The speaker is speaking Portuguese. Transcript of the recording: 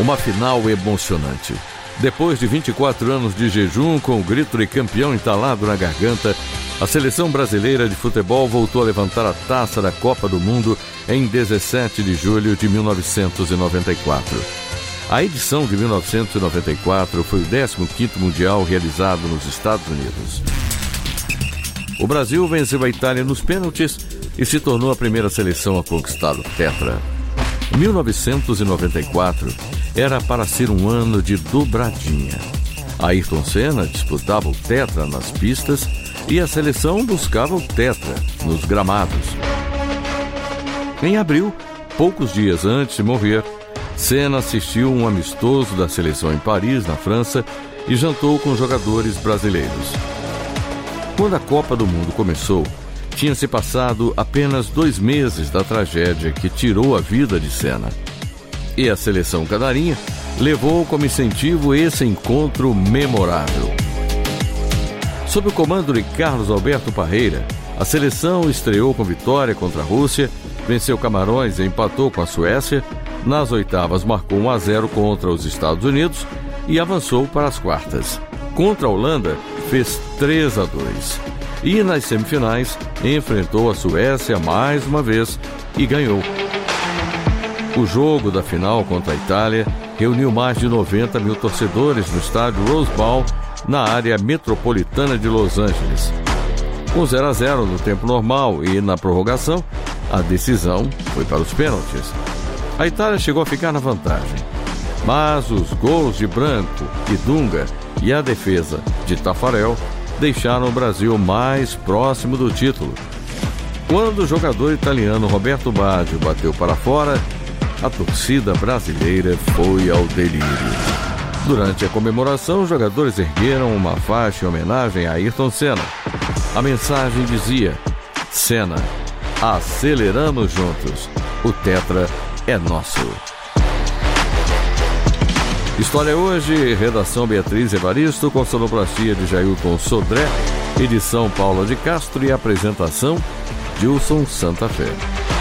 Uma final emocionante. Depois de 24 anos de jejum, com o grito de campeão entalado na garganta, a seleção brasileira de futebol voltou a levantar a taça da Copa do Mundo em 17 de julho de 1994. A edição de 1994 foi o 15º Mundial realizado nos Estados Unidos. O Brasil venceu a Itália nos pênaltis e se tornou a primeira seleção a conquistar o Tetra. 1994 era para ser um ano de dobradinha. Ayrton Senna disputava o Tetra nas pistas e a seleção buscava o Tetra nos gramados. Em abril, poucos dias antes de morrer, Senna assistiu um amistoso da seleção em Paris, na França, e jantou com jogadores brasileiros. Quando a Copa do Mundo começou, tinha-se passado apenas 2 meses da tragédia que tirou a vida de Senna. E a seleção canarinha levou como incentivo esse encontro memorável. Sob o comando de Carlos Alberto Parreira, a seleção estreou com vitória contra a Rússia, venceu Camarões e empatou com a Suécia, nas oitavas marcou 1-0 contra os Estados Unidos e avançou para as quartas. Contra a Holanda, fez 3-2. E nas semifinais, enfrentou a Suécia mais uma vez e ganhou. O jogo da final contra a Itália reuniu mais de 90 mil torcedores no estádio Rose Bowl, na área metropolitana de Los Angeles. Com 0-0 no tempo normal e na prorrogação, a decisão foi para os pênaltis. A Itália chegou a ficar na vantagem, mas os gols de Branco e Dunga e a defesa de Taffarel deixaram o Brasil mais próximo do título. Quando o jogador italiano Roberto Baggio bateu para fora, a torcida brasileira foi ao delírio. Durante a comemoração, os jogadores ergueram uma faixa em homenagem a Ayrton Senna. A mensagem dizia: Senna, aceleramos juntos, o Tetra é nosso. História hoje, redação Beatriz Evaristo, com sonoplastia de Jailton Sodré, edição Paula de Castro e apresentação Gilson Santa Fé.